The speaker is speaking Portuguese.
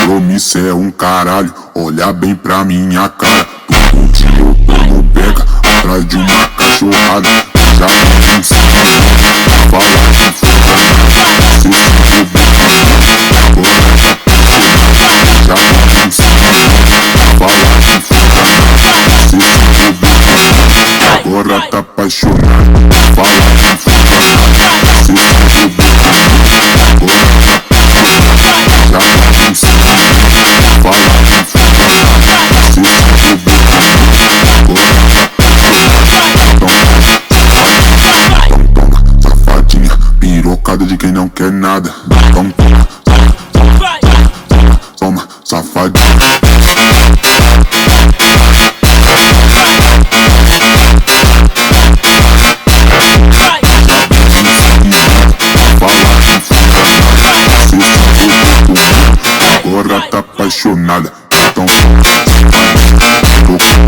Homem, cê é um caralho, olha bem pra minha cara. Todo dia eu tomo beca, atrás de uma cachorrada. Já me ensina, fala que foda. Cê se fudeu, já me ensina, fala que foda. Cê se fudeu, agora tá apaixonado. Fala que foda, cê se fudeu, agora tá apaixonado. Já me ensina, fala que foda. Cê se fudeu, agora tá apaixonado. Toma, safadinha, pirocada de quem não quer nada. Toma, toma, safadinha. Agora tá apaixonada. Então